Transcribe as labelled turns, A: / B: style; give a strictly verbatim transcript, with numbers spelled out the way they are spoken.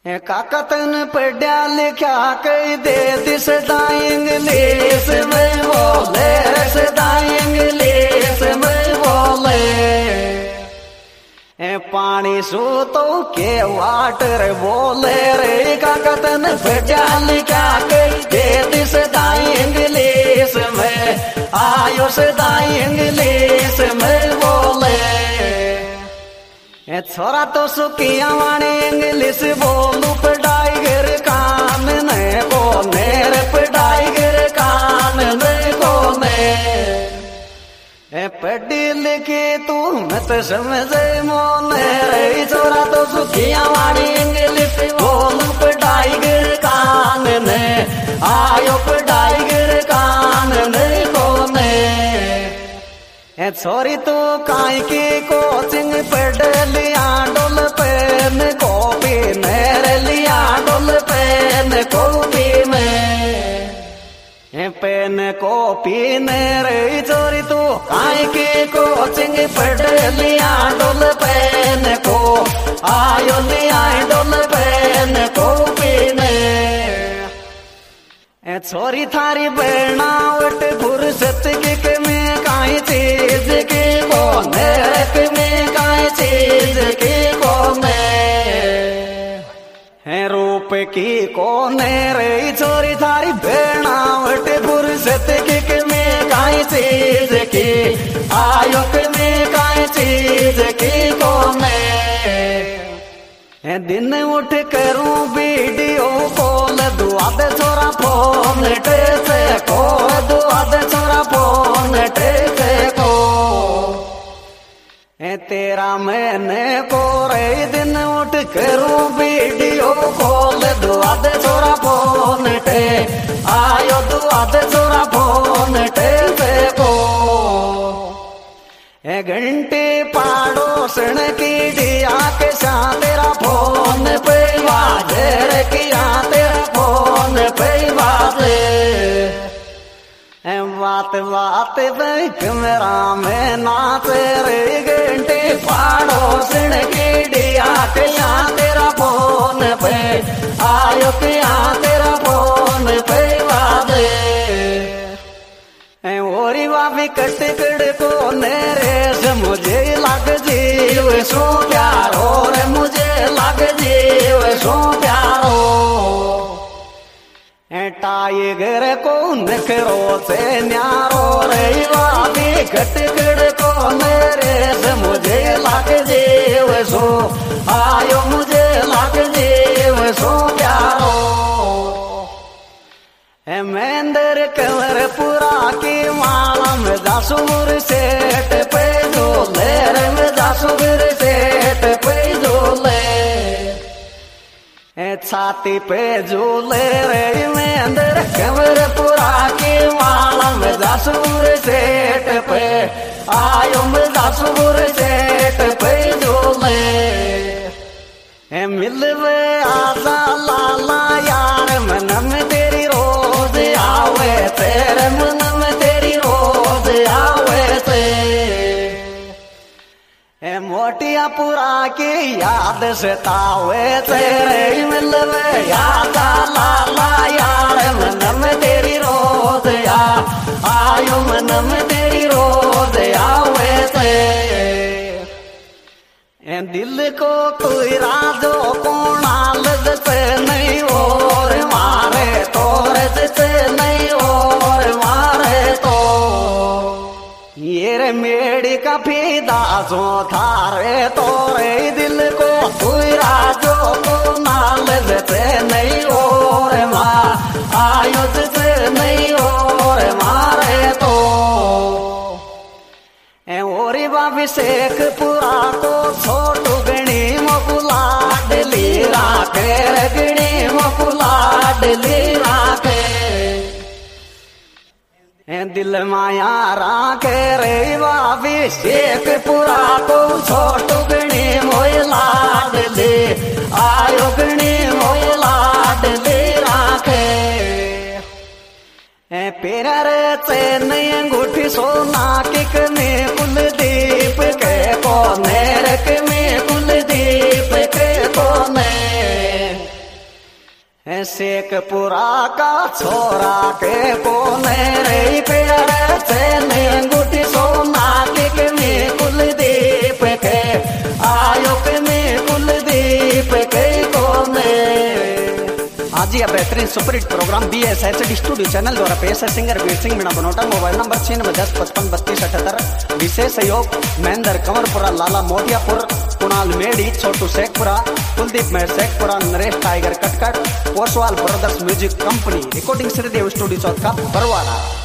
A: काकतन पढ़ा लिखा कई दे दिसदा इंग्लिश में बोले सदा इंग्लिश में बोले ए पानी सो तो के वाटर बोले रे काकतन पढ़ा लिखा कई दे दिसदा इंग्लिश में आयो सदा इंग्लिश में बोले छोरा तो सुखिया वाणी इंग्लिश बोलू पढ़ाई गिर कान ने को नेर पढ़ाई गिर कान ने को ने पढ़ी लिखी तू मत समझे मोने रे छोरा तो सुखिया वाणी इंग्लिश बोलू पढ़ाई गिर कान ने आयो पढ़ाई गिर कान ने को ने छोरी तो काई की कोचिंग पढ़ लिया डोल पेन कॉपी मेरे लिया डोल पेन कॉपी में पेन कॉपी मेरे छोरी तो काई की कोचिंग पढ़ लिया डोल पेन को आयो लिया डोल पेन कॉपी में छोरी थारी बनावट फुर्सत की कमी काई चीज की कोने में काई चीज की कोने है रूप की कोने रे छोरी थारी बनावट फुर्सत की कमी काई चीज की आयुक में काई चीज की कोने दिन उठ करूं वीडियो कॉल दुआ दे छोरा फोन टेसे को दुआ दे छोरा फोन टेसे को तेरा मैंने को रे दिन उठ करूं वीडियो कॉल दुआ दे छोरा फोन टे आयो दुआ दे छोरा फोन टेसे को घंटे पाड़ोसन की दिया के साथ तेरा फोन पे बाजे रे किया तेरा फोन पे बाजे बात बात पे कमरा में नाचे रे घंटे पाड़ोसन की दिया के साथ तेरा फोन पे आयो किया तेरा फोन पे बाजे ओरी वावी कट कड़ को नेरे से मुझे लग जीव सो प्यारो रे मुझे लग जीव सो प्यारो टाइगर को नखरो से न्यारो रे वावी कट कड़ को नेरे से मुझे लग जीव सो आयो मुझे लग जीव सो प्यारो महेंद्र कंवर पुरा की माला में दासुर सेठ पे झोले रे में दासुर सेठ पे झोले छाती पे झूले रे महेंद्र कंवर पुरा की माला में दासुर सेठ पे आयो में दासुर सेठ पे झोले मिलवे आजा लाला यार मन में तेरी रोज आवे तेरे मन में तेरी रोज आवे ते मोटिया पुरा की याद सतावे तेरे मिलवे याद लाला यार मन में तेरी रोज आ आयो मन में तेरी रोज आवे ते दिल को कोई राजो कोणाल जैसे नहीं और मारे तोरे जैसे नहीं और मारे तो ये रे मेड़ी का फीदा सो थारे तोरे दिल को कोई राजो कोणाल जैसे नहीं और मार आयो जैसे नहीं और मारे तो ओरी बाबी शेख पुरा को छोटू गणी मकुलाडली राखे गणी मकुलाडली राखे दिल माया राखे रे बाबी शेख पुरा को छोटू गणी मोय लाडली आयो गणी मोय लाडली राखे पेरर चैन अंगूठी सोना किक में कुलदीप के को नेरक में कुलदीप के को ने शेखपुरा का छोरा के कोने रे प्यारे से अंगूठी सोना के में कुलदीप के आयो के में कुलदीप के कोने। आज यह बेहतरीन superhit program B S H D studio channel द्वारा पेश है। Singer Veer Singh Meena Banota. Mobile number छियानवे दस पचपन बत्तीस अठहत्तर। विशेष सहयोग महेंद्र कंवरपुरा, लाला मोतियापुर, कुणाल मेड़ी, छोटू शेखपुरा, कुलदीप मेहर शेखपुरा, नरेश टाइगर कटकट, Poswal brothers music company. Recording Shridev studio चौथा बरवाड़ा।